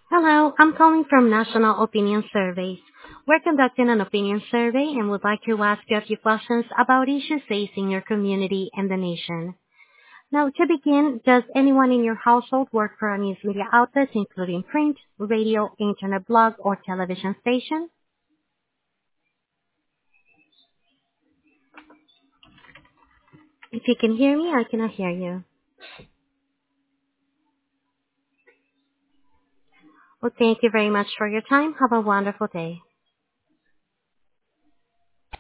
Hello, I'm calling from National Opinion Surveys. We're conducting an opinion survey and would like to ask you a few questions about issues facing your community and the nation. Now, to begin, does anyone in your household work for a news media outlet, including print, radio, internet blog, or television station? If you can hear me, I cannot hear you. Well, thank you very much for your time. Have a wonderful day.